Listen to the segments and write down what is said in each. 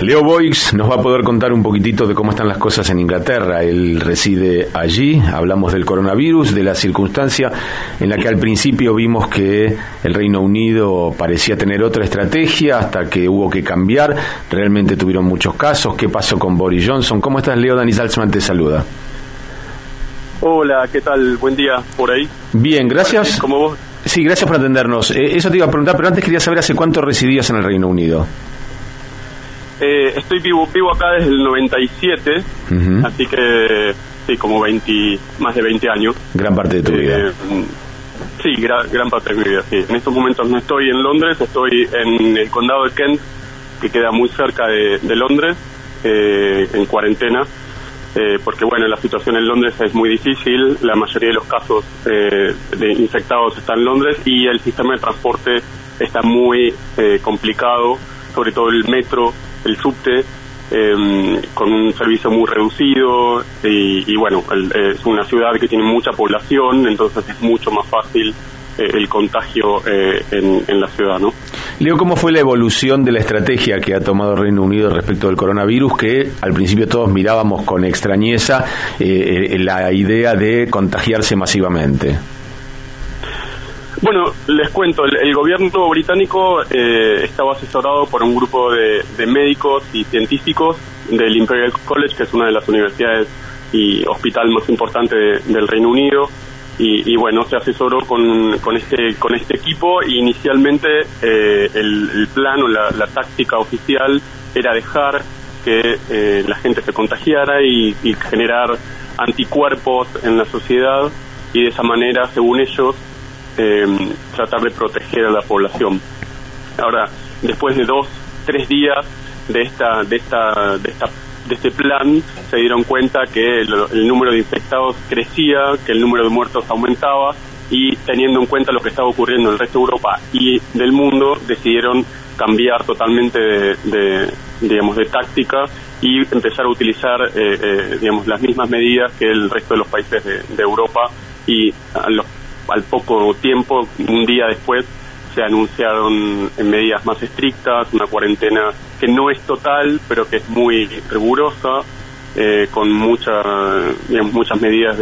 Leo Boix nos va a poder contar un poquitito de cómo están las cosas en Inglaterra. Él reside allí. Hablamos del coronavirus, de la circunstancia en la que al principio vimos que el Reino Unido parecía tener otra estrategia hasta que hubo que cambiar. Realmente tuvieron muchos casos. ¿Qué pasó con Boris Johnson? ¿Cómo estás, Leo? Dani Salzman te saluda. Hola, ¿qué tal? Buen día por ahí. Bien, gracias. ¿Cómo vos? Sí, gracias por atendernos. Eso te iba a preguntar, pero antes quería saber hace cuánto residías en el Reino Unido. Estoy vivo acá desde el 97, así que sí, como más de 20 años. Gran parte de tu vida. Sí, gran parte de mi vida, sí. En estos momentos no estoy en Londres, estoy en el condado de Kent, que queda muy cerca de Londres, en cuarentena, porque bueno, la situación en Londres es muy difícil, la mayoría de los casos de infectados están en Londres y el sistema de transporte está muy complicado, sobre todo el metro, el subte, con un servicio muy reducido y bueno, es una ciudad que tiene mucha población, entonces es mucho más fácil el contagio en la ciudad, ¿no? Leo, ¿cómo fue la evolución de la estrategia que ha tomado el Reino Unido respecto del coronavirus, que al principio todos mirábamos con extrañeza la idea de contagiarse masivamente? Bueno, les cuento, el gobierno británico estaba asesorado por un grupo de médicos y científicos del Imperial College, que es una de las universidades y hospital más importantes del Reino Unido, y bueno, se asesoró con este equipo, y inicialmente el plan o la táctica oficial era dejar que la gente se contagiara y generar anticuerpos en la sociedad, y de esa manera, según ellos, tratar de proteger a la población. Ahora, después de 2-3 días de este plan, se dieron cuenta que el número de infectados crecía, que el número de muertos aumentaba, y teniendo en cuenta lo que estaba ocurriendo en el resto de Europa y del mundo, decidieron cambiar totalmente de táctica y empezar a utilizar las mismas medidas que el resto de los países de Europa, y al poco tiempo, un día después, se anunciaron medidas más estrictas, una cuarentena que no es total, pero que es muy rigurosa, con muchas medidas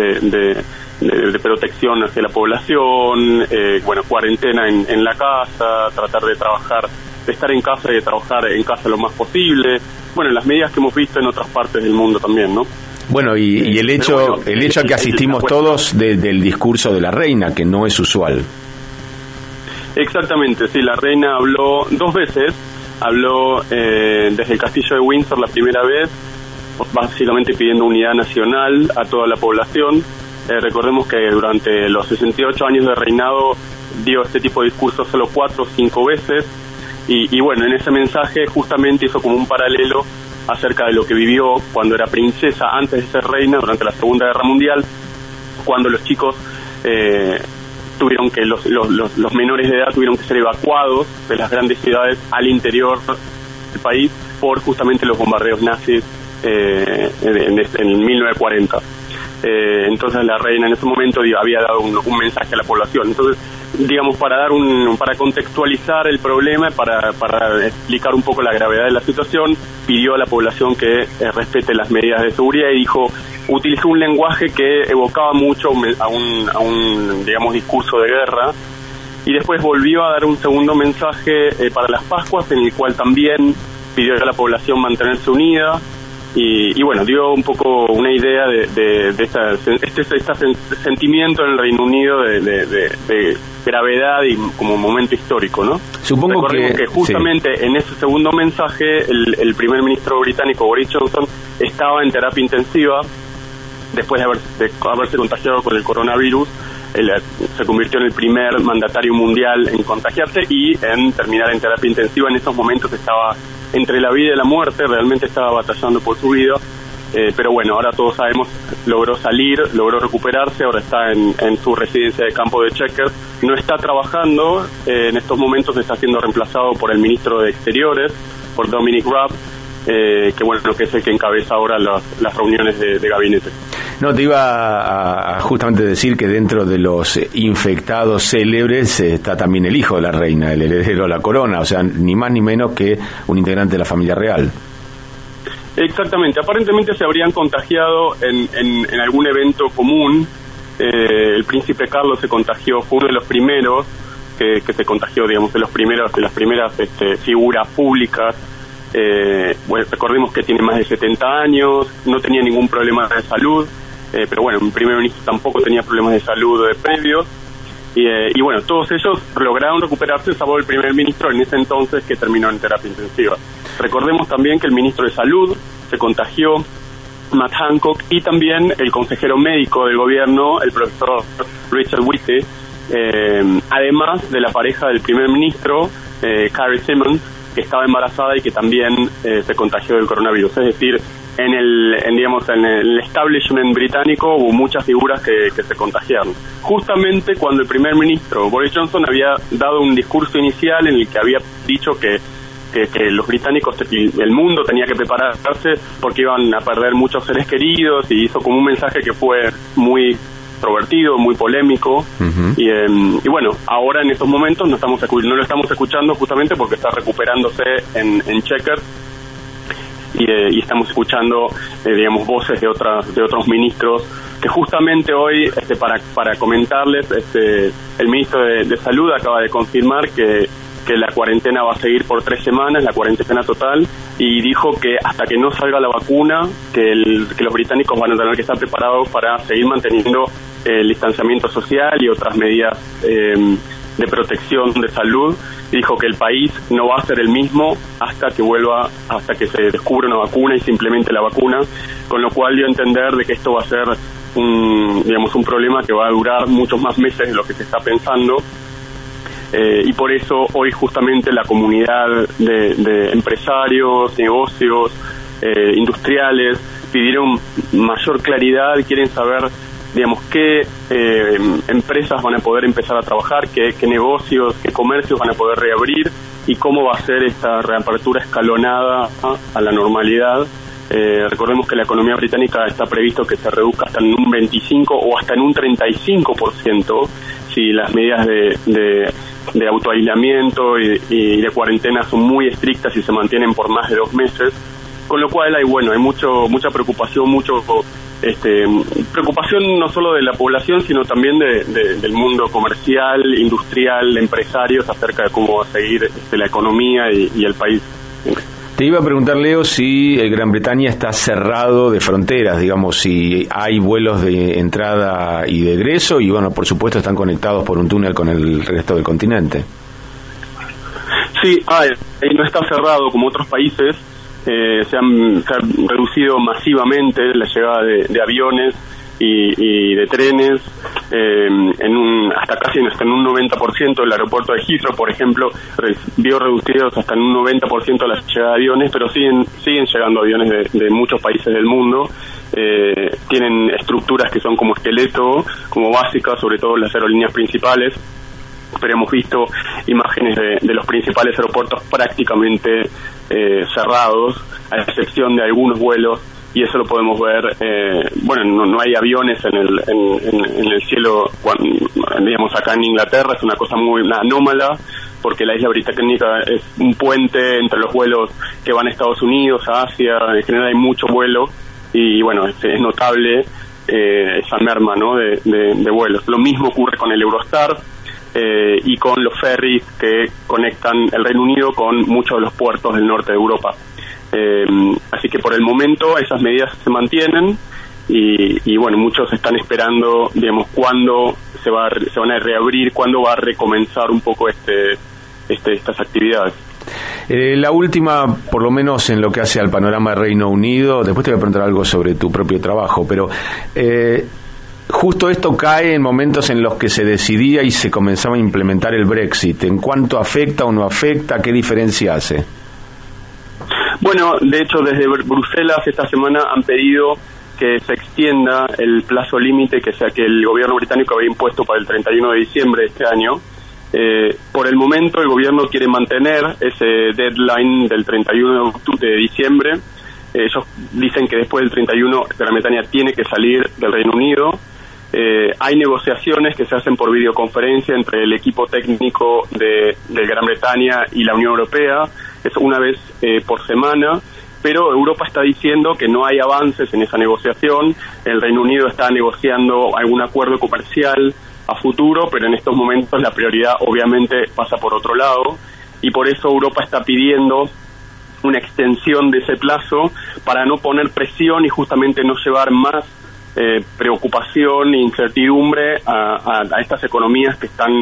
de protección hacia la población, cuarentena en la casa, tratar de estar en casa y de trabajar en casa lo más posible. Bueno, las medidas que hemos visto en otras partes del mundo también, ¿no? Bueno, y el hecho a que asistimos todos del discurso de la reina, que no es usual. Exactamente, sí, la reina habló 2 veces, habló desde el castillo de Windsor la primera vez, básicamente pidiendo unidad nacional a toda la población. Recordemos que durante los 68 años de reinado dio este tipo de discursos solo 4 o 5 veces, y bueno, en ese mensaje justamente hizo como un paralelo acerca de lo que vivió cuando era princesa, antes de ser reina, durante la Segunda Guerra Mundial, cuando los chicos tuvieron que los menores de edad tuvieron que ser evacuados de las grandes ciudades al interior del país por justamente los bombardeos nazis en 1940. Entonces la reina en ese momento había dado un mensaje a la población. Entonces, digamos, para contextualizar el problema, para explicar un poco la gravedad de la situación, pidió a la población que respete las medidas de seguridad y utilizó un lenguaje que evocaba mucho a un digamos, discurso de guerra, y después volvió a dar un segundo mensaje para las Pascuas, en el cual también pidió a la población mantenerse unida. Y bueno, dio un poco una idea de este sentimiento en el Reino Unido de gravedad y como momento histórico, ¿no? Supongo que justamente sí. En ese segundo mensaje el primer ministro británico Boris Johnson estaba en terapia intensiva después de haberse contagiado con el coronavirus. Se convirtió en el primer mandatario mundial en contagiarse y en terminar en terapia intensiva. En esos momentos estaba entre la vida y la muerte, realmente estaba batallando por su vida, pero bueno, ahora todos sabemos, logró salir, logró recuperarse, ahora está en su residencia de campo de Chequers, no está trabajando, en estos momentos está siendo reemplazado por el ministro de Exteriores, por Dominic Raab, que es el que encabeza ahora las reuniones de gabinete. No, te iba a justamente decir que dentro de los infectados célebres está también el hijo de la reina, el heredero de la corona, o sea, ni más ni menos que un integrante de la familia real. Exactamente, aparentemente se habrían contagiado en algún evento común. El príncipe Carlos se contagió, fue uno de los primeros que se contagió, digamos, de las primeras figuras públicas. Bueno, recordemos que tiene más de 70 años, no tenía ningún problema de salud, pero bueno, el primer ministro tampoco tenía problemas de salud previos. Y bueno, todos ellos lograron recuperarse, salvo el primer ministro en ese entonces, que terminó en terapia intensiva. Recordemos también que el ministro de Salud se contagió, Matt Hancock, y también el consejero médico del gobierno, el profesor Richard White, además de la pareja del primer ministro, Carrie Simmons, que estaba embarazada y que también se contagió del coronavirus. Es decir, en el establishment británico hubo muchas figuras que se contagiaron. Justamente cuando el primer ministro Boris Johnson había dado un discurso inicial en el que había dicho que los británicos, el mundo tenía que prepararse porque iban a perder muchos seres queridos, y hizo como un mensaje que fue muy controvertido, muy polémico. Uh-huh. Y bueno, ahora en estos momentos no lo estamos escuchando justamente porque está recuperándose en Chequers, y estamos escuchando voces de otros ministros que justamente hoy, para comentarles, el ministro de Salud acaba de confirmar que la cuarentena va a seguir por 3 semanas, la cuarentena total, y dijo que hasta que no salga la vacuna, que los británicos van a tener que estar preparados para seguir manteniendo el distanciamiento social y otras medidas de protección de salud. Dijo que el país no va a ser el mismo hasta que se descubra una vacuna y se implemente la vacuna, con lo cual dio a entender de que esto va a ser un problema que va a durar muchos más meses de lo que se está pensando. Y por eso hoy justamente la comunidad de empresarios, negocios, industriales pidieron mayor claridad, quieren saber qué empresas van a poder empezar a trabajar, qué negocios, qué comercios van a poder reabrir y cómo va a ser esta reapertura escalonada a la normalidad. Recordemos que la economía británica está previsto que se reduzca hasta en un 25 o hasta en un 35% si las medidas de autoaislamiento y de cuarentena son muy estrictas y se mantienen por más de 2 meses, con lo cual hay mucha preocupación, preocupación no solo de la población, sino también del mundo comercial, industrial, de empresarios, acerca de cómo va a seguir la economía y el país. Te iba a preguntar, Leo, si Gran Bretaña está cerrado de fronteras, si hay vuelos de entrada y de egreso, y bueno, por supuesto están conectados por un túnel con el resto del continente. Sí, no está cerrado como otros países. Se han reducido masivamente la llegada de aviones y de trenes, hasta casi en un 90%. El aeropuerto de Heathrow, por ejemplo, vio reducidos hasta en un 90% la llegada de aviones, pero siguen llegando aviones de muchos países del mundo. Tienen estructuras que son como esqueleto, como básicas, sobre todo las aerolíneas principales, pero hemos visto imágenes de los principales aeropuertos prácticamente cerrados, a excepción de algunos vuelos, y eso lo podemos ver. No hay aviones en el cielo, acá en Inglaterra. Es una cosa muy anómala, porque la isla británica es un puente entre los vuelos que van a Estados Unidos, a Asia. En general hay mucho vuelo, y bueno, es notable esa merma, ¿no?, de vuelos. Lo mismo ocurre con el Eurostar y con los ferries que conectan el Reino Unido con muchos de los puertos del norte de Europa. Así que por el momento esas medidas se mantienen, y bueno, muchos están esperando, cuándo se van a reabrir, cuándo va a recomenzar un poco estas actividades. La última, por lo menos en lo que hace al panorama del Reino Unido, después te voy a preguntar algo sobre tu propio trabajo, pero justo esto cae en momentos en los que se decidía y se comenzaba a implementar el Brexit. ¿En cuánto afecta o no afecta? ¿Qué diferencia hace? Bueno, de hecho, desde Bruselas esta semana han pedido que se extienda el plazo límite que el gobierno británico había impuesto para el 31 de diciembre de este año. Por el momento el gobierno quiere mantener ese deadline del 31 de diciembre. Ellos dicen que después del 31 Gran Bretaña tiene que salir del Reino Unido. Hay negociaciones que se hacen por videoconferencia entre el equipo técnico de Gran Bretaña y la Unión Europea. Es una vez por semana, pero Europa está diciendo que no hay avances en esa negociación. El Reino Unido está negociando algún acuerdo comercial a futuro, pero en estos momentos la prioridad obviamente pasa por otro lado, y por eso Europa está pidiendo una extensión de ese plazo para no poner presión y justamente no llevar más preocupación e incertidumbre a estas economías que están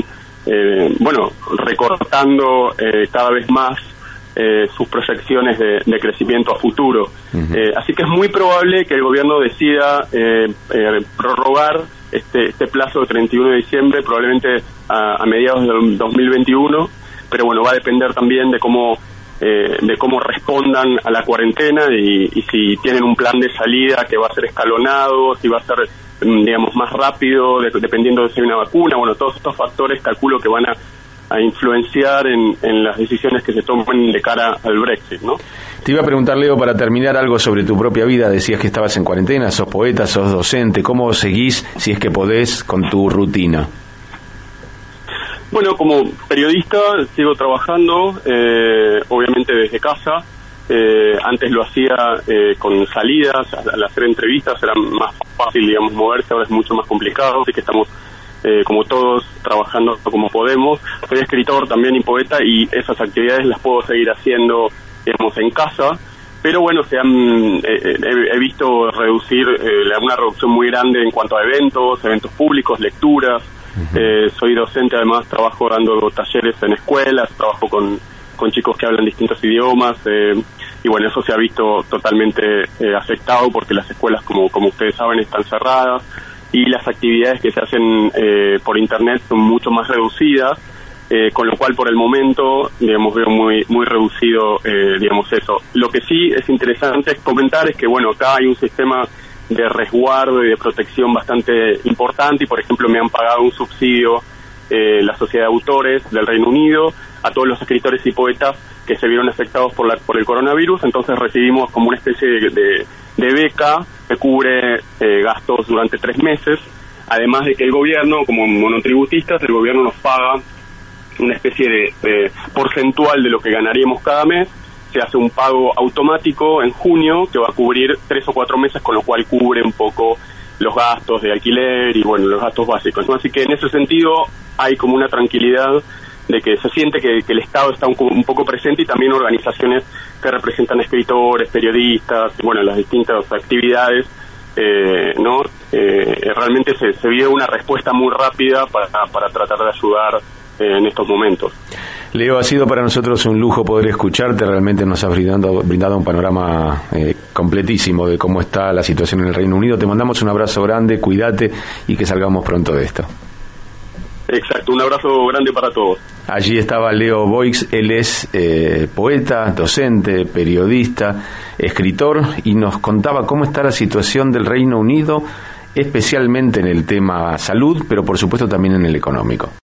recortando cada vez más sus proyecciones de crecimiento a futuro. Así que es muy probable que el gobierno decida prorrogar este plazo de 31 de diciembre, probablemente a mediados del 2021, pero bueno, va a depender también de cómo respondan a la cuarentena y si tienen un plan de salida que va a ser escalonado, si va a ser, digamos, más rápido, dependiendo de si hay una vacuna. Bueno, todos estos factores calculo que van a influenciar en las decisiones que se tomen de cara al Brexit, ¿no? Te iba a preguntar, Leo, para terminar, algo sobre tu propia vida. Decías que estabas en cuarentena, sos poeta, sos docente. ¿Cómo seguís, si es que podés, con tu rutina? Bueno, como periodista sigo trabajando, obviamente desde casa. Antes lo hacía con salidas, al hacer entrevistas era más fácil, digamos, moverse, ahora es mucho más complicado, así que estamos, como todos, trabajando como podemos. Soy escritor también y poeta, y esas actividades las puedo seguir haciendo, digamos, en casa, pero bueno, he visto reducir, una reducción muy grande en cuanto a eventos públicos, lecturas. Soy docente, además trabajo dando talleres en escuelas, trabajo con chicos que hablan distintos idiomas, y bueno, eso se ha visto totalmente afectado porque las escuelas, como ustedes saben, están cerradas y las actividades que se hacen por internet son mucho más reducidas, con lo cual por el momento, digamos, veo muy reducido, digamos, eso. Lo que sí es interesante comentar es que, bueno, acá hay un sistema de resguardo y de protección bastante importante, y por ejemplo me han pagado un subsidio la Sociedad de Autores del Reino Unido a todos los escritores y poetas que se vieron afectados por el coronavirus. Entonces recibimos como una especie de beca que cubre gastos durante 3 meses, además de que el gobierno, como monotributistas, el gobierno nos paga una especie de porcentual de lo que ganaríamos cada mes. Se hace un pago automático en junio que va a cubrir 3 o 4 meses, con lo cual cubre un poco los gastos de alquiler y bueno, los gastos básicos, ¿no? Así que en ese sentido hay como una tranquilidad de que se siente que el Estado está un poco presente, y también organizaciones que representan escritores, periodistas, y bueno, las distintas actividades, ¿no? Realmente se vio una respuesta muy rápida para tratar de ayudar en estos momentos. Leo, ha sido para nosotros un lujo poder escucharte. Realmente nos has brindado un panorama completísimo de cómo está la situación en el Reino Unido. Te mandamos un abrazo grande, cuídate y que salgamos pronto de esto. Exacto, un abrazo grande para todos. Allí estaba Leo Boix, él es poeta, docente, periodista, escritor, y nos contaba cómo está la situación del Reino Unido, especialmente en el tema salud, pero por supuesto también en el económico.